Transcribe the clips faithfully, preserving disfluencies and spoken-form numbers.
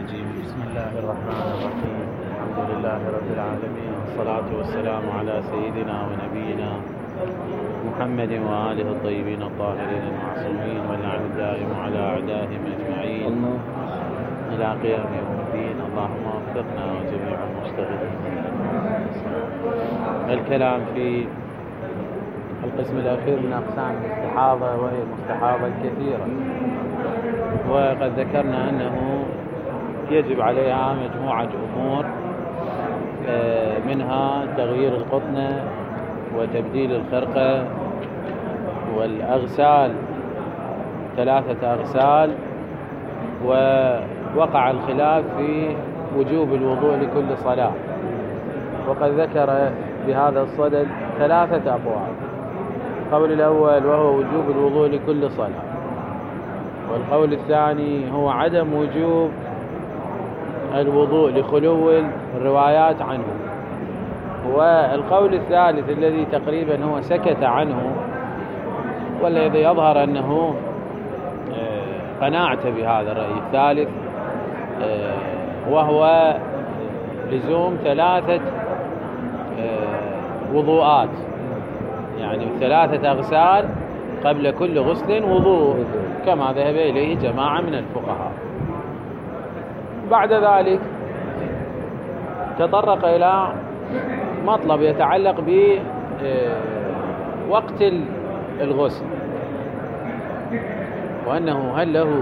الرجيم. بسم الله الرحمن الرحيم. الحمد لله رب العالمين، والصلاة والسلام على سيدنا ونبينا محمد وآله الطيبين الطاهرين المعصومين، واللعن الدائم على أعدائهم أجمعين إلى قيام يوم الدين. اللهم وفقنا وجميع المجتهدين. الكلام في القسم الأخير من أقسام الاستحاضة، وهي المستحاضة الكثيرة، وقد ذكرنا أنه يجب عليها مجموعة أمور، منها تغيير القطنة وتبديل الخرقة والأغسال، ثلاثة أغسال. ووقع الخلاف في وجوب الوضوء لكل صلاة، وقد ذكر بهذا الصدد ثلاثة أقوال. القول الأول وهو وجوب الوضوء لكل صلاة، والقول الثاني هو عدم وجوب الوضوء لخلو الروايات عنه، والقول الثالث الذي تقريبا هو سكت عنه والذي يظهر أنه قناعة بهذا الرأي الثالث، وهو لزوم ثلاثة وضوءات، يعني ثلاثة أغسال قبل كل غسل وضوء، كما ذهب إليه جماعة من الفقهاء. بعد ذلك تطرق إلى مطلب يتعلق بوقت الغسل، وأنه هل له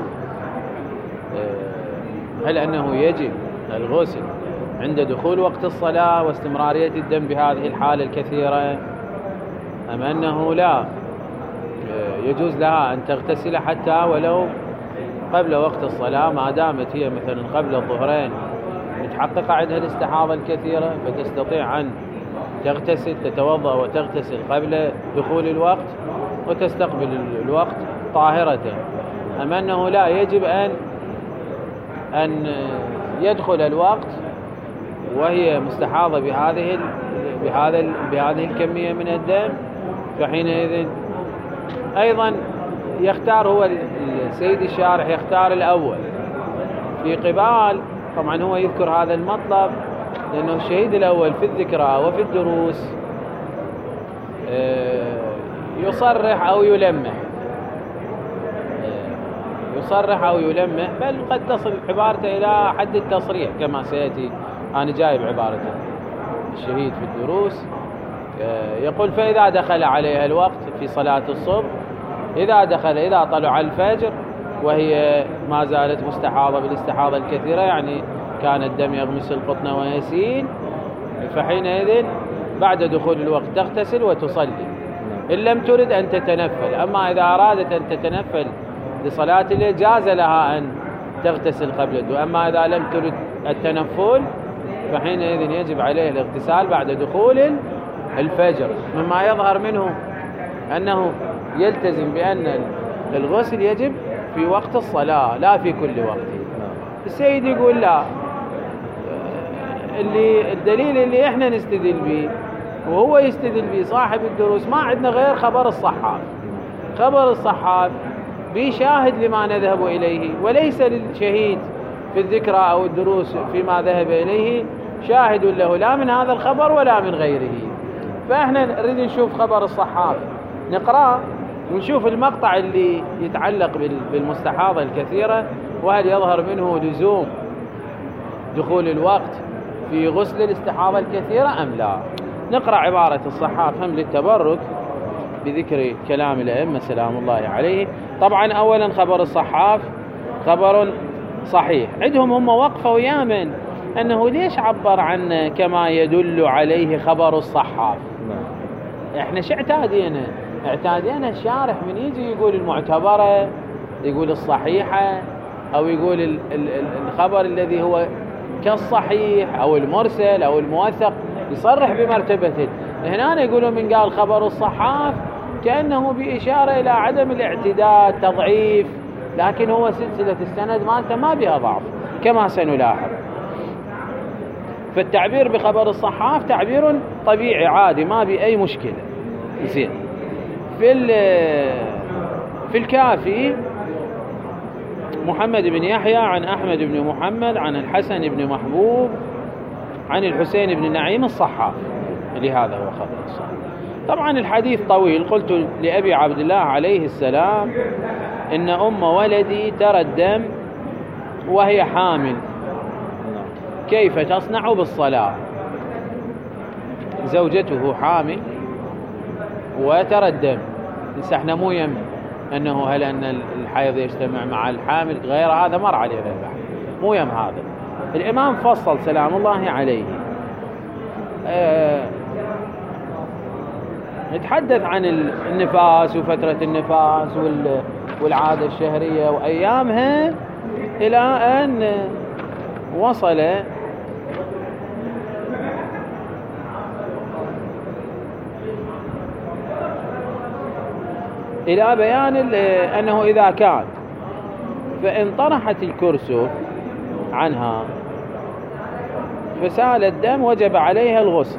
هل أنه يجب الغسل عند دخول وقت الصلاة واستمرارية الدم بهذه الحالة الكثيرة، أم أنه لا يجوز لها أن تغتسل حتى ولو قبل وقت الصلاة، ما دامت هي مثلا قبل الظهرين متحققة عندها الاستحاضة الكثيرة، فتستطيع أن تغتسل تتوضأ وتغتسل قبل دخول الوقت وتستقبل الوقت طاهرة، أم أنه لا يجب أن أن يدخل الوقت وهي مستحاضة بهذه بهذا بهذه الكمية من الدم، فحينئذ أيضا يختار هو السيد الشارح يختار الأول في قبال. طبعا هو يذكر هذا المطلب لأنه الشهيد الأول في الذكرى وفي الدروس يصرح أو يلمح يصرح أو يلمح بل قد تصل عبارته إلى حد التصريح كما سيأتي. أنا جايب عبارته الشهيد في الدروس، يقول: فإذا دخل عليها الوقت في صلاة الصبح، إذا دخل إذا طلع الفجر وهي ما زالت مستحاضة بالاستحاضة الكثيرة، يعني كان الدم يغمس القطن ويسيل، فحينئذ بعد دخول الوقت تغتسل وتصلي إن لم ترد أن تتنفل. أما إذا أرادت أن تتنفل لصلاة الليل جاز لها أن تغتسل قبل الدخول، أما إذا لم ترد التنفل فحينئذ يجب عليه الاغتسال بعد دخول الفجر. مما يظهر منه أنه يلتزم بأن الغسل يجب في وقت الصلاة لا في كل وقت. السيد يقول لا، اللي الدليل اللي احنا نستدل به وهو يستدل به صاحب الدروس ما عندنا غير خبر الصحاف. خبر الصحاف بشاهد لما نذهب إليه، وليس للشهيد في الذكرى أو الدروس فيما ذهب إليه شاهد له لا من هذا الخبر ولا من غيره. فإحنا نريد نشوف خبر الصحاف نقرأ ونشوف المقطع اللي يتعلق بالمستحاضة الكثيرة، وهل يظهر منه لزوم دخول الوقت في غسل الاستحاضة الكثيرة أم لا. نقرأ عبارة الصحاف هم للتبرك بذكر كلام الأئمة سلام الله عليه. طبعا أولا خبر الصحاف خبر صحيح، عندهم هم وقفوا يامن أنه ليش عبر عنه كما يدل عليه خبر الصحاف. احنا شو اعتادينا اعتادينا الشارح من يجي يقول المعتبرة، يقول الصحيحة، أو يقول ال ال الخبر الذي هو كالصحيح أو المرسل أو الموثق، يصرح بمرتبته. هنا يقولون من قال خبر الصحاف كأنه بإشارة إلى عدم الاعتداد تضعيف، لكن هو سلسلة السند مالته ما بها ضعف كما سنلاحظ. فالتعبير بخبر الصحاف تعبير طبيعي عادي ما بأي مشكلة. زين. في في الكافي محمد بن يحيى عن أحمد بن محمد عن الحسن بن محبوب عن الحسين بن نعيم الصحاف، لهذا هو خبر الصحيح. طبعا الحديث طويل. قلت لأبي عبد الله عليه السلام إن أم ولدي ترى الدم وهي حامل، كيف تصنع بالصلاة؟ زوجته حامل وترى الدم، لسه احنا مو يم أنه هل أن الحيض يجتمع مع الحامل غير هذا مر عليه البحث، مو يم هذا. الإمام فصل سلام الله عليه أه يتحدث عن النفاس وفترة النفاس والعادة الشهرية وأيامها إلى أن وصل إلى بيان أنه إذا كان فإن طرحت الكرسف عنها فسال الدم وجب عليها الغسل.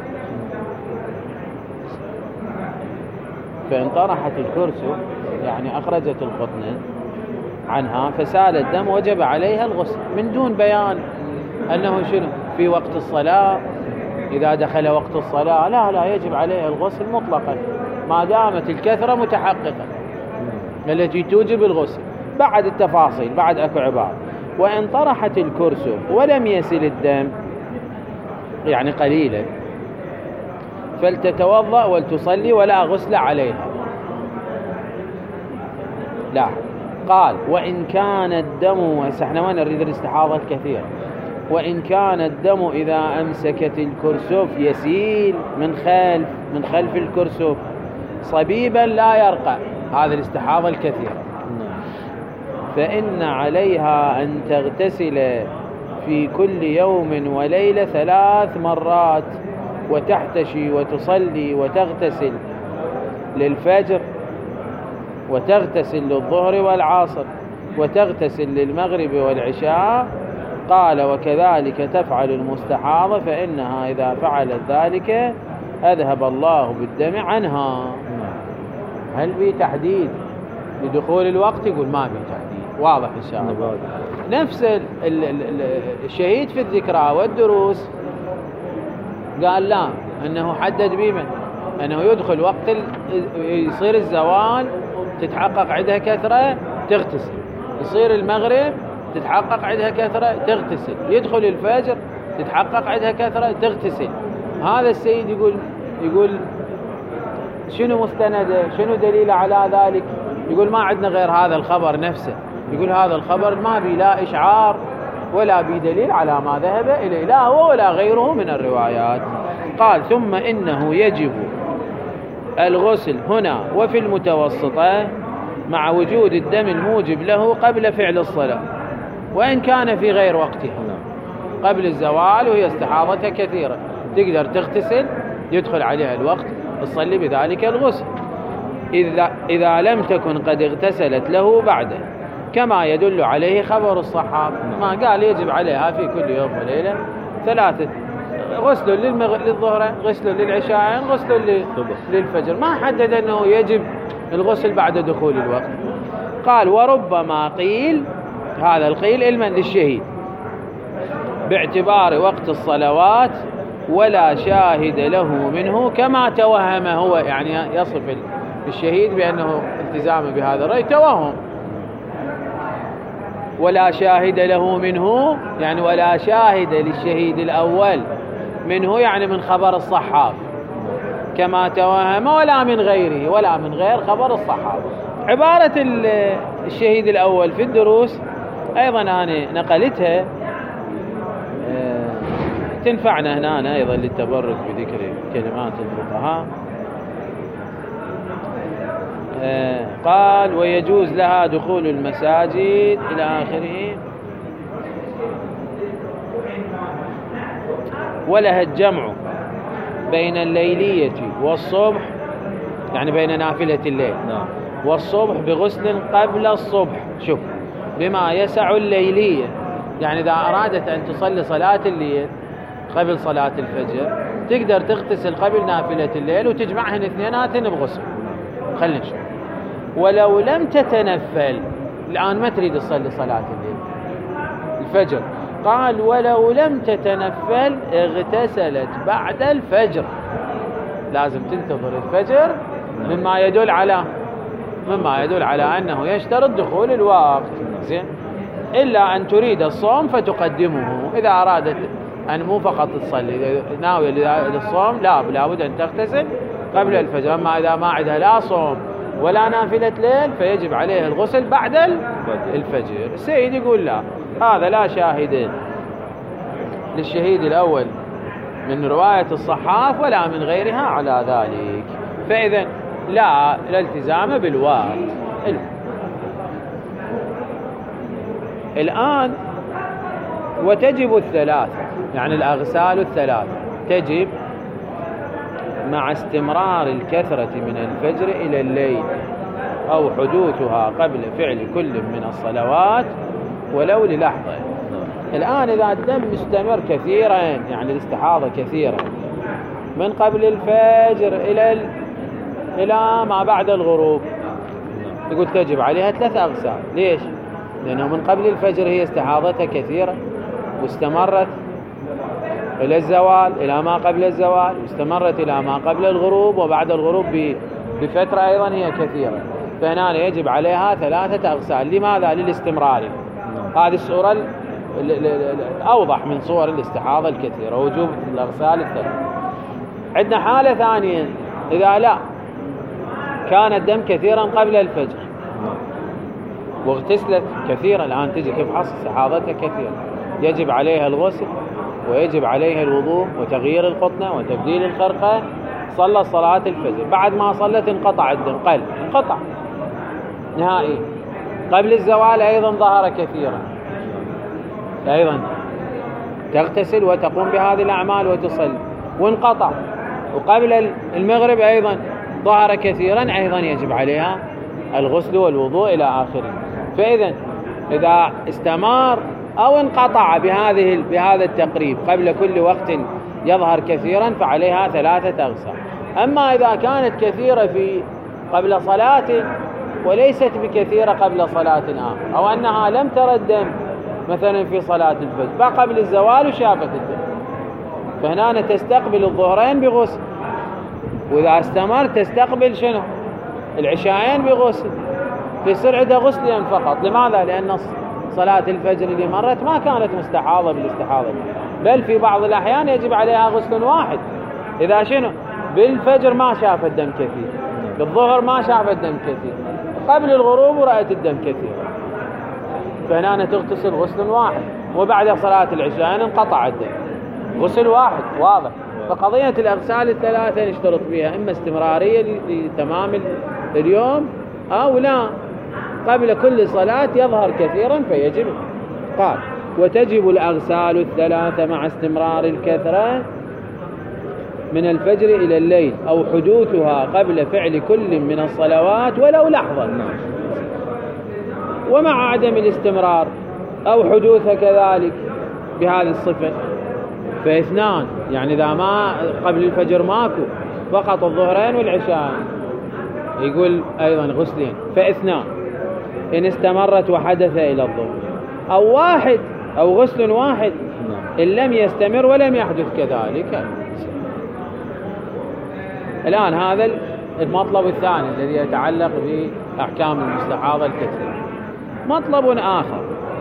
فإن طرحت الكرسف يعني أخرجت القطنة عنها فسال الدم وجب عليها الغسل، من دون بيان أنه شنو في وقت الصلاة، إذا دخل وقت الصلاة لا لا يجب عليها الغسل مطلقا ما دامت الكثرة متحققة التي توجب الغسل. بعد التفاصيل بعد أكو عبارة: وإن طرحت الكرسف ولم يسل الدم يعني قليلا فلتتوضأ ولتصلي ولا غسل عليها. لا قال: وإن كان الدم، احنا ما نريد الاستحاضة الكثير، وإن كان الدم إذا أمسكت الكرسف يسيل من خلف من خلف الكرسف صبيبا لا يرقى، هذا الاستحاضة الكثيرة، فإن عليها أن تغتسل في كل يوم وليلة ثلاث مرات وتحتشي وتصلي وتغتسل للفجر وتغتسل للظهر والعصر وتغتسل للمغرب والعشاء. قال: وكذلك تفعل المستحاضة فإنها إذا فعلت ذلك أذهب الله بالدم عنها. هل في تحديد لدخول الوقت؟ يقول ما في تحديد، واضح إن شاء الله. نفس الشهيد في الذكرى والدروس قال لا، أنه حدد بمن أنه يدخل وقت يصير الزوال تتحقق عندها كثرة تغتسل، يصير المغرب تتحقق عندها كثرة تغتسل، يدخل الفجر تتحقق عندها كثرة تغتسل. هذا السيد يقول يقول شنو مستنده؟ شنو دليل على ذلك؟ يقول ما عندنا غير هذا الخبر نفسه. يقول هذا الخبر ما بي لا إشعار ولا بي دليل على ما ذهب إليه لا هو ولا غيره من الروايات. قال: ثم إنه يجب الغسل هنا وفي المتوسطة مع وجود الدم الموجب له قبل فعل الصلاة، وإن كان في غير وقتها قبل الزوال وهي استحاضتها كثيرة تقدر تغتسل يدخل عليها الوقت تصلي بذلك الغسل إذا, إذا لم تكن قد اغتسلت له بعده، كما يدل عليه خبر الصحابة ما قال يجب عليها في كل يوم وليلة ثلاثة: غسل للظهر، غسل للعشاء، غسل للفجر، ما حدد أنه يجب الغسل بعد دخول الوقت. قال: وربما قيل، هذا القيل علما للشهيد، باعتبار وقت الصلوات ولا شاهد له منه، كما توهم هو، يعني يصف الشهيد بأنه التزام بهذا الرأي توهم. ولا شاهد له منه يعني ولا شاهد للشهيد الأول منه يعني من خبر الصحابة، كما توهم، ولا من غيره ولا من غير خبر الصحابة. عبارة الشهيد الأول في الدروس أيضا أنا نقلتها تنفعنا هنا أيضا للتبرك بذكر كلمات الفقهاء. قال: ويجوز لها دخول المساجد إلى آخره، ولها الجمع بين الليلية والصبح، يعني بين نافلة الليل والصبح بغسل قبل الصبح، شوف، بما يسع الليلية، يعني إذا أرادت أن تصلي صلاة الليل قبل صلاة الفجر تقدر تغتسل قبل نافلة الليل وتجمعهن اثنيناتن بغسل. خلينا نشوف، ولو لم تتنفل الآن ما تريد تصلي صلاة الليل الفجر. قال ولو لم تتنفل اغتسلت بعد الفجر، لازم تنتظر الفجر، مما يدل على مما يدل على أنه يشترط دخول الوقت. زين، إلا أن تريد الصوم فتقدمه. إذا أرادت أن مو فقط تصلي، ناوية للصوم، لا لابد أن تغتسل قبل الفجر. أما إذا ما عندها لا صوم ولا نافلة ليل فيجب عليه الغسل بعد الفجر. السيد يقول لا، هذا لا شاهد للشهيد الأول من رواية الصحاف ولا من غيرها على ذلك، فإذا لا الالتزام بالوقت. الآن وتجب الثلاث، يعني الأغسال الثلاث تجب مع استمرار الكثرة من الفجر إلى الليل أو حدوثها قبل فعل كل من الصلوات ولو للحظة. الآن إذا الدم مستمر كثيرا، يعني الاستحاضة كثيرا من قبل الفجر إلى ال... إلى ما بعد الغروب، يقول تجب عليها ثلاث أغسال. ليش؟ لأنه من قبل الفجر هي استحاضتها كثيرة واستمرت إلى الزوال، إلى ما قبل الزوال، واستمرت إلى ما قبل الغروب، وبعد الغروب بفترة أيضا هي كثيرة، فهنا يجب عليها ثلاثة أغسال. لماذا؟ للاستمرار. هذه الصورة الأوضح من صور الاستحاضة الكثيرة، وجوب الأغسال الثلاثة. عندنا حالة ثانية، إذا لا كان الدم كثيرا قبل الفجر واغتسلت كثيرا، الآن تجي تفحص استحاضتها كثيرا، يجب عليها الغسل ويجب عليها الوضوء وتغيير القطنة وتبديل الخرقة. صلى صلاة الفجر، بعد ما صلت انقطع الدم، قل انقطع نهائي. قبل الزوال أيضا ظهر كثيرا، أيضا تغتسل وتقوم بهذه الأعمال وتصلي، وانقطع. وقبل المغرب أيضا ظهر كثيرا، أيضا يجب عليها الغسل والوضوء إلى آخره. فإذا إذا استمر أو انقطع بهذه بهذا التقريب قبل كل وقت يظهر كثيرا فعليها ثلاثة أغسال. أما إذا كانت كثيرة في قبل صلاة وليست بكثيرة قبل صلاة آخر، أو أنها لم ترى الدم مثلا في صلاة الفجر فقبل الزوال وشافت الدم، فهنا تستقبل الظهرين بغسل، وإذا استمر تستقبل شنو؟ العشاءين بغسل، في سرعة غسلين فقط. لماذا؟ لأن صلاة الفجر اللي مرت ما كانت مستحاضة بالاستحاضة، بل في بعض الأحيان يجب عليها غسل واحد. إذا شنو؟ بالفجر ما شاف الدم كثير، بالظهر ما شاف الدم كثير، قبل الغروب ورأت الدم كثير، فهنا تغتسل غسل واحد، وبعد صلاة العشاء انقطع الدم، غسل واحد واضح. فقضية الأغسال الثلاثة نشترط بها إما استمرارية لتمام اليوم أو لا، قبل كل صلاة يظهر كثيرا فيجب. قال وتجب الأغسال الثلاثة مع استمرار الكثرة من الفجر إلى الليل أو حدوثها قبل فعل كل من الصلوات ولو لحظة، ومع عدم الاستمرار أو حدوثها كذلك بهذه الصفة فاثنان. يعني إذا ما قبل الفجر ماكو فقط الظهرين والعشاء يقول أيضا غسلين، فاثنان إن استمرت وحدث إلى الظهر، أو واحد أو غسل واحد إن لم يستمر ولم يحدث كذلك. الآن هذا المطلب الثاني الذي يتعلق بأحكام المستحاضة الكثيرة. مطلب آخر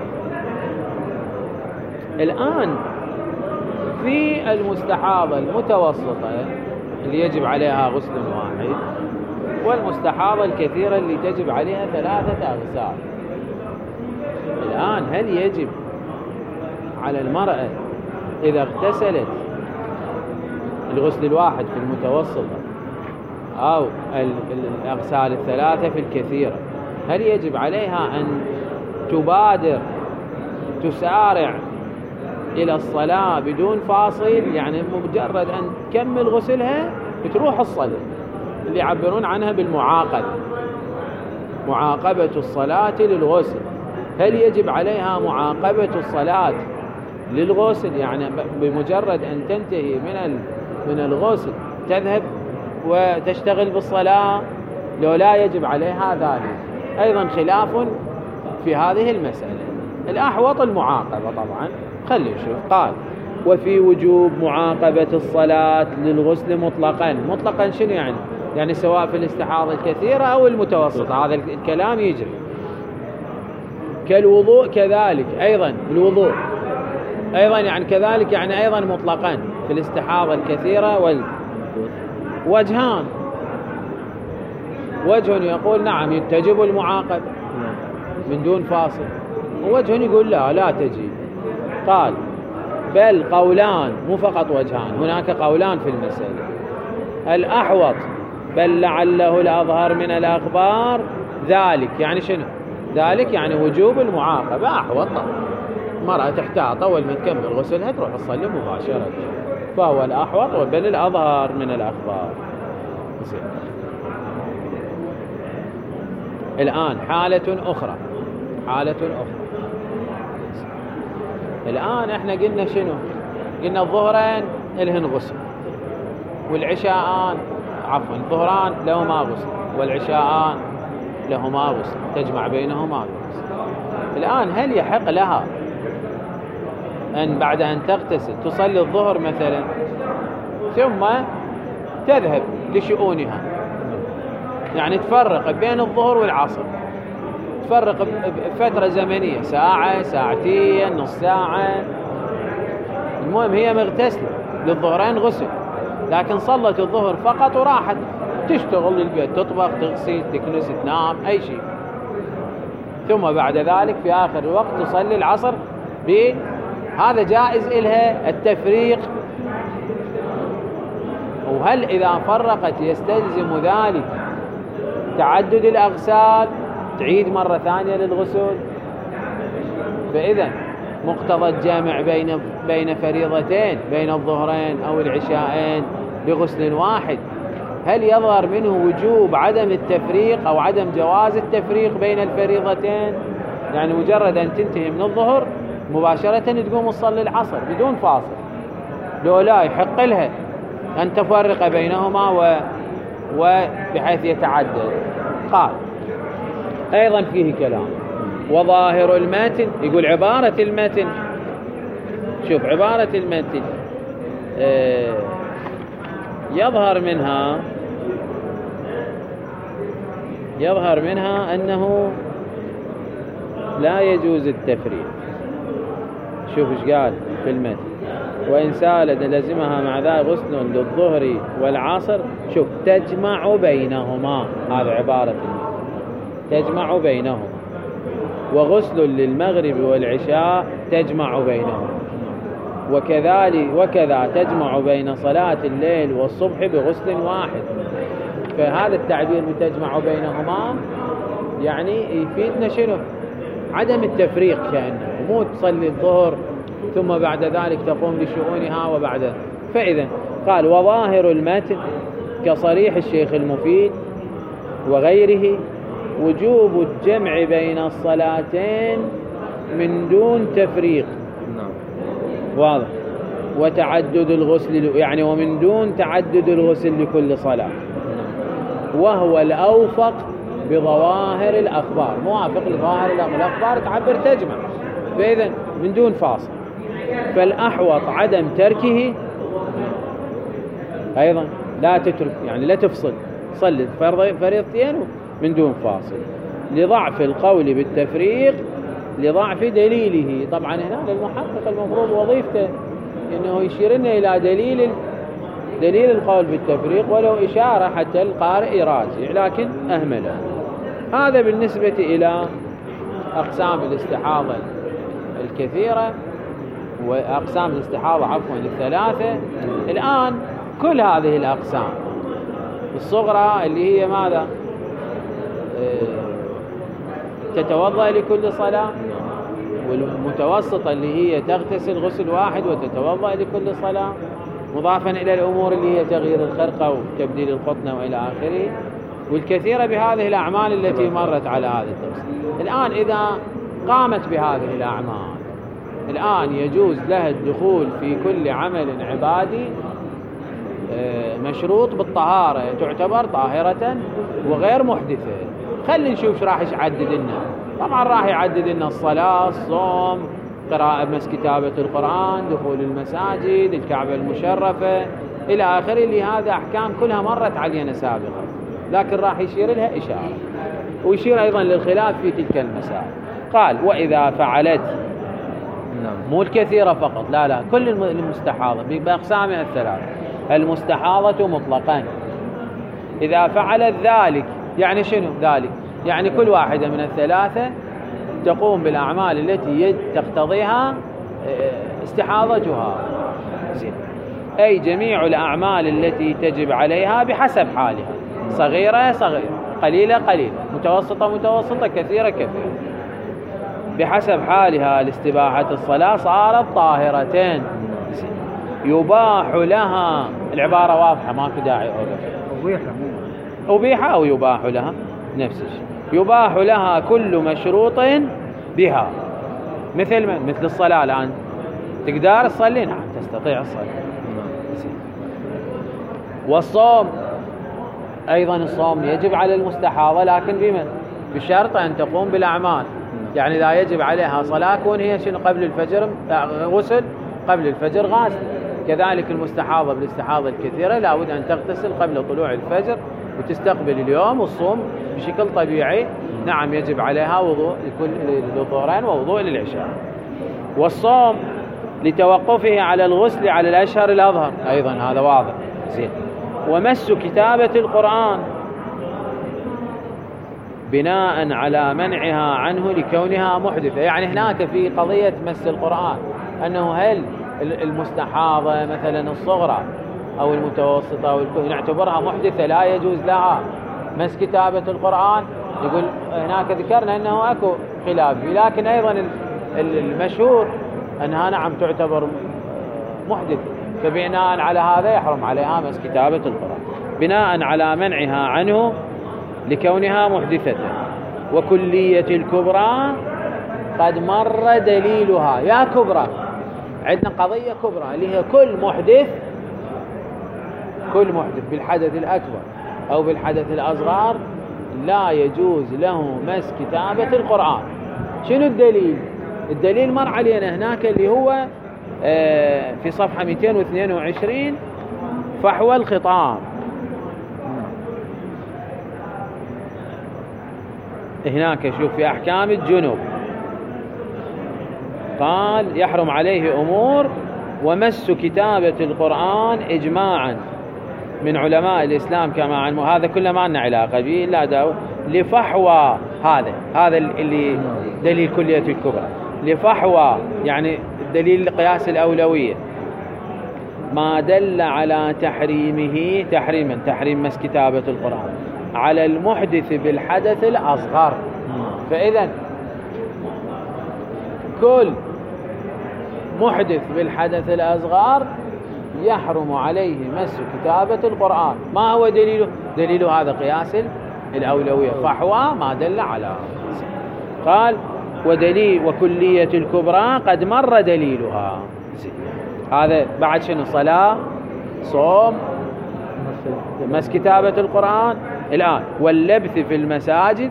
الآن في المستحاضة المتوسطة اللي يجب عليها غسل واحد، والمستحاضة الكثيرة اللي تجب عليها ثلاثة أغسال. الآن هل يجب على المرأة إذا اغتسلت الغسل الواحد في المتوسطة أو الأغسال الثلاثة في الكثيرة، هل يجب عليها أن تبادر تسارع إلى الصلاة بدون فاصل، يعني مجرد أن تكمل غسلها تروح الصلاة، اللي يعبرون عنها بالمعاقبة، معاقبة الصلاة للغسل؟ هل يجب عليها معاقبة الصلاة للغسل، يعني بمجرد أن تنتهي من من الغسل تذهب وتشتغل بالصلاة، لو لا يجب عليها ذلك؟ أيضا خلاف في هذه المسألة. الأحوط المعاقبة طبعا. خلي نشوف. قال وفي وجوب معاقبة الصلاة للغسل مطلقا. مطلقا شنو يعني؟ يعني سواء في الاستحاضة الكثيرة أو المتوسطة، هذا الكلام يجري. كالوضوء كذلك أيضا، الوضوء أيضا يعني كذلك، يعني أيضا مطلقا في الاستحاضة الكثيرة وال وجهان. وجه يقول نعم تجب المعاقبة من دون فاصل، ووجه يقول لا لا تجب. قال بل قولان، مو فقط وجهان، هناك قولان في المسألة. الأحوط بل لعله الأظهر من الأخبار ذلك. يعني شنو ذلك؟ يعني وجوب المعاقبة أحوط. مرأة تحتاط أول ما تكمل غسلها تروح تصلي مباشرة، فهو الأحوط وبل الأظهر من الأخبار. الآن حالة أخرى، حالة أخرى. الآن احنا قلنا شنو؟ قلنا الظهرين لهن غسل، والعشاءان عفوا الظهران لهما غسل، والعشاءان لهما غسل، تجمع بينهما غسل. الآن هل يحق لها أن بعد أن تغتسل تصلي الظهر مثلا ثم تذهب لشؤونها؟ يعني تفرق بين الظهر والعصر، تفرق بفترة زمنية، ساعة ساعتين نص ساعة، المهم هي مغتسلة للظهرين غسل، لكن صلت الظهر فقط وراحت تشتغل للبيت، تطبخ تغسل تكنس تنام أي شيء، ثم بعد ذلك في آخر الوقت تصلي العصر. هذا جائز إلها التفريق؟ وهل إذا فرقت يستلزم ذلك تعدد الأغسال، تعيد مرة ثانية للغسل؟ فإذا مقتضى الجامع بين بين فريضتين، بين الظهرين أو العشاءين بغسل واحد، هل يظهر منه وجوب عدم التفريق أو عدم جواز التفريق بين الفريضتين؟ يعني مجرد أن تنتهي من الظهر مباشرة تقوم تصلي العصر بدون فاصل، لو لا يحق لها أن تفرق بينهما و وبحيث يتعدد. قال أيضا فيه كلام. وظاهر المتن، يقول عبارة المتن، شوف عبارة المتن آه يظهر منها يظهر منها أنه لا يجوز التفريق. شوف ايش قال في المتن: وإن سالت لزمها مع ذلك غسل للظهر والعصر. شوف تجمع بينهما، هذا عبارة المتن، تجمع بينهما، وغسل للمغرب والعشاء تجمع بينهما، وكذلك وكذا تجمع بين صلاة الليل والصبح بغسل واحد. فهذا التعبير بتجمع بينهما يعني يفيدنا شنو؟ عدم التفريق، كأنه مو تصلي الظهر ثم بعد ذلك تقوم لشؤونها وبعد. فإذا قال وظاهر المتن كصريح الشيخ المفيد وغيره وجوب الجمع بين الصلاتين من دون تفريق. واضح. وتعدد الغسل، يعني ومن دون تعدد الغسل لكل صلاة، وهو الأوفق بظواهر الأخبار، موافق لظواهر الأخبار تعبر تجمع، فإذا من دون فاصل. فالأحوط عدم تركه أيضا، لا تترك يعني لا تفصل، صلي فريضتين من دون فاصل، لضعف القول بالتفريق، لضعف دليله. طبعا هنا للمحقق المفروض وظيفته انه يشير لنا الى دليل دليل القول بالتفريق ولو اشاره حتى القارئ يراجع، لكن اهمله. هذا بالنسبه الى اقسام الاستحاضه الكثيره واقسام الاستحاضه عفوا الثلاثه. الان كل هذه الاقسام، الصغرى اللي هي ماذا؟ تتوضأ لكل صلاة، والمتوسطة اللي هي تغتسل غسل واحد وتتوضأ لكل صلاة، مضافا إلى الأمور اللي هي تغيير الخرقة وتبديل القطنة وإلى آخره، والكثيرة بهذه الأعمال التي مرت على هذا التفصيل. الآن إذا قامت بهذه الأعمال الآن يجوز لها الدخول في كل عمل عبادي مشروط بالطهارة، تعتبر طاهرة وغير محدثة. خلي نشوف ايش راح يعدد لنا. طبعا راح يعدد لنا الصلاة، الصوم، قراءة مس كتابة القرآن، دخول المساجد، الكعبة المشرفة إلى آخره، اللي هذا أحكام كلها مرت علينا سابقا، لكن راح يشير لها إشارة، ويشير أيضا للخلاف في تلك المسائل. قال وإذا فعلت، مو الكثيرة فقط، لا لا كل المستحاضة بأقسامها الثلاث، المستحاضة مطلقا إذا فعلت ذلك، يعني شنو ذلك؟ يعني كل واحدة من الثلاثة تقوم بالأعمال التي تقتضيها استحاضتها، أي جميع الأعمال التي تجب عليها بحسب حالها، صغيرة صغيرة، قليلة قليلة، متوسطة متوسطة، كثيرة كثيرة، بحسب حالها لاستباحة الصلاة صارت طاهرتين، يباح لها. العبارة واضحة ماكو داعي أوقف. أبيح أو يباح لها نفس الشيء. يباح لها كل مشروط بها، مثل من؟ مثل الصلاة الآن تقدر تصلي؟ نعم تستطيع الصلاة. والصوم أيضا، الصوم يجب على المستحاضة، لكن بمن؟ بشرط أن تقوم بالأعمال. يعني إذا يجب عليها صلاة كون هي شنو قبل الفجر غسل، قبل الفجر غاسل. كذلك المستحاضة بالاستحاضة الكثيرة لابد أن تغتسل قبل طلوع الفجر وتستقبل اليوم والصوم بشكل طبيعي. نعم يجب عليها وضوء لكل للظهرين ووضوء للعشاء. والصوم لتوقفه على الغسل على الأشهر الأظهر أيضا، هذا واضح زين. ومس كتابة القرآن بناء على منعها عنه لكونها محدثة. يعني هناك في قضية مس القرآن أنه هل المستحاضة مثلا الصغرى أو المتوسطة أو الكبرى نعتبرها محدثة لا يجوز لها مس كتابة القرآن؟ يقول هناك ذكرنا أنه أكو خلاف، لكن أيضا المشهور أنها نعم تعتبر محدثة، فبناء على هذا يحرم عليها مس كتابة القرآن بناء على منعها عنه لكونها محدثة. وكلية الكبرى قد مر دليلها. يا كبرى، عندنا قضية كبرى اللي هي كل محدث، كل محدث بالحدث الأكبر أو بالحدث الأصغر لا يجوز له مس كتابة القرآن. شنو الدليل؟ الدليل مر علينا هناك اللي هو في صفحة مئتين واثنين وعشرين فحوى الخطاب. هناك شوف في أحكام الجنوب قال يحرم عليه أمور. ومس كتابة القرآن إجماعا من علماء الإسلام كما عن هذا كله ما لنا علاقة به لا داو لفحوى. هذا هذا اللي دليل كلية الكبرى لفحوى، يعني دليل قياس الأولوية ما دل على تحريمه تحريما تحريم مس كتابة القرآن على المحدث بالحدث الأصغر. فإذا كل محدث بالحدث الأصغر يحرم عليه مس كتابة القرآن. ما هو دليله؟ دليله هذا قياس الأولوية فحوى ما دل على. قال ودليل وكلية الكبرى قد مر دليلها. هذا بعد شنو؟ صلاة، صوم، مس كتابة القرآن. الآن واللبث في المساجد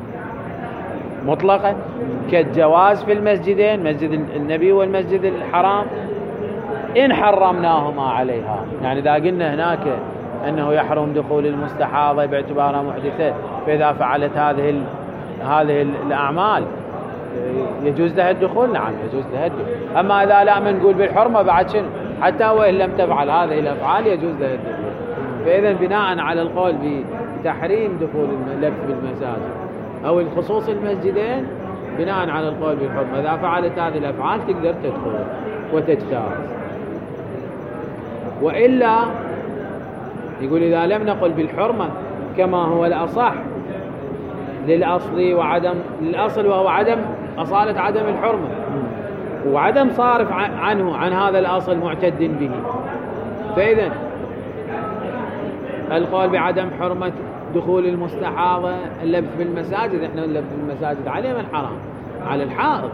مطلقا كالجواز في المسجدين، مسجد النبي والمسجد الحرام، إن حرمناهما عليها. يعني إذا قلنا هناك أنه يحرم دخول المستحاضة باعتبارها محدثة، فإذا فعلت هذه هذه الأعمال يجوز لها الدخول؟ نعم يجوز لها الدخول. أما إذا لا نقول بالحرمة بعد شنو؟ حتى وإن لم تفعل هذه الأفعال يجوز لها الدخول. فإذا بناء على القول بتحريم دخول اللبث بالمساجد أو الخصوص المسجدين، بناء على القول بالحرمة إذا فعلت هذه الأفعال تقدر تدخل وتجتاز. وإلا يقول إذا لم نقل بالحرمة كما هو الأصح للأصل وعدم للأصل وهو عدم أصالة عدم الحرمة وعدم صارف عنه عن هذا الأصل معتد به، فإذا القول بعدم حرمة دخول المستحاضة اللبث بالمساجد، احنا اللبث بالمساجد عليه من حرام؟ على الحائض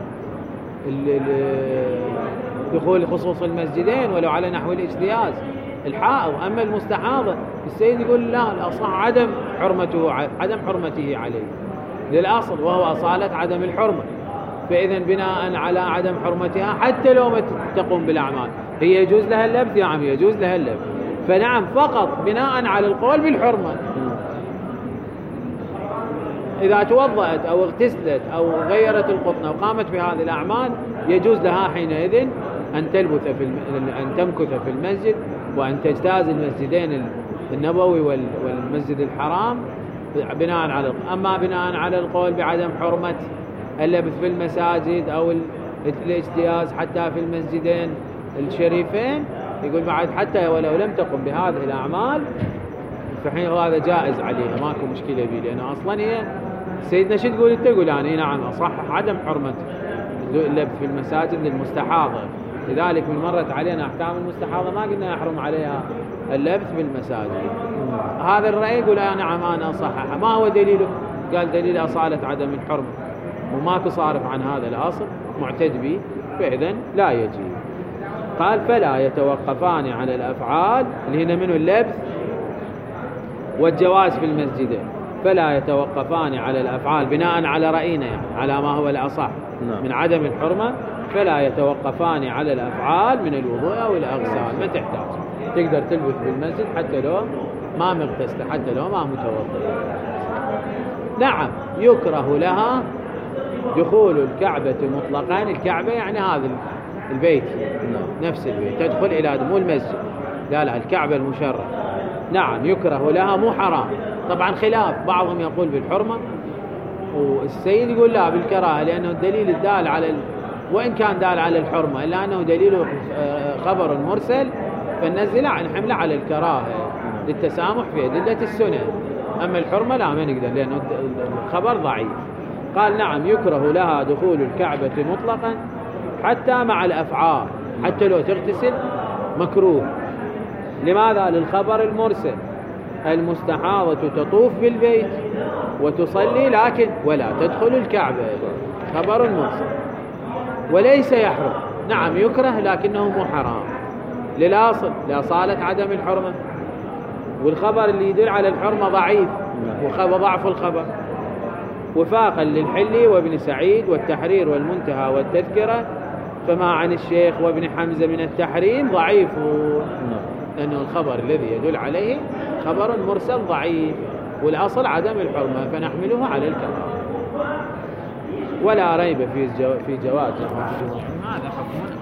دخول خصوص المسجدين ولو على نحو الاجتياز الحائض. أما المستحاضة السيد يقول لا الأصح عدم حرمته عدم حرمته عليه. للأصل وهو أصالة عدم الحرمة. فإذا بناء على عدم حرمتها حتى لو ما تقوم بالأعمال هي يجوز لها اللبث، نعم يجوز لها اللبث. فنعم فقط بناء على القول بالحرمة. إذا توضأت أو اغتسلت أو غيرت القطن أو قامت بهذه الأعمال يجوز لها حينئذ أن تلبث في الم... أن تمكث في المسجد وأن تجتاز المسجدين النبوي والمسجد الحرام بناء على. أما بناء على القول بعدم حرمة اللبث في المساجد أو الاجتياز حتى في المسجدين الشريفين يقول بعد حتى ولو لم تقم بهذه الأعمال فحين هذا جائز عليها ماكو مشكلة به، لأنه أصلا هي سيدنا شو تقول؟ انت تقول يعني نعم صح عدم حرمة اللبث في المساجد للمستحاضة. لذلك من مرت علينا أحكام المستحاضة ما قلنا يحرم عليها اللبث في المساجد. هذا الرأي يقول آه نعم أنا أصحح. ما هو دليله؟ قال دليل أصالة عدم الحرمة وماكو صارف عن هذا الأصل معتد به، فإذن لا يجي. قال فلا يتوقفان على الأفعال اللي هنا منه اللبث والجواز في المسجد، فلا يتوقفان على الأفعال بناء على رأينا يعني على ما هو الأصح من عدم الحرمة، فلا يتوقفان على الأفعال من الوضوء أو الأغسال. ما تحتاج تقدر تلبث بالمسجد حتى لو ما مغتسل حتى لو ما متوضئ. نعم يكره لها دخول الكعبة مطلقا. الكعبة يعني هذا البيت نفس البيت تدخل إلى مو المسجد، لا لا الكعبة المشرفة. نعم يكره لها مو حرام. طبعا خلاف بعضهم يقول بالحرمة والسيد يقول لا بالكراهة، لأنه الدليل الدال على ال... وإن كان دال على الحرمة إلا أنه دليله خبر مرسل فننزل عن حمله على الكراهة للتسامح في أدلة السنة. أما الحرمة لا ما نقدر لأنه الخبر ضعيف. قال نعم يكره لها دخول الكعبة مطلقا حتى مع الأفعال، حتى لو تغتسل مكروه. لماذا؟ للخبر المرسل المستحاضة تطوف بالبيت وتصلي لكن ولا تدخل الكعبة، خبر مرسل وليس يحرم. نعم يكره لكنه مو حرام للأصل لأصالة عدم الحرمة، والخبر اللي يدل على الحرمة ضعيف وضعف الخبر. وفاقا للحلي وابن سعيد والتحرير والمنتهى والتذكرة، فما عن الشيخ وابن حمزة من التحريم ضعيف، لأنه الخبر الذي يدل عليه خبر مرسل ضعيف والأصل عدم الحرمة فنحمله على الكراهة. ولا ريب في في جواز هذا حكم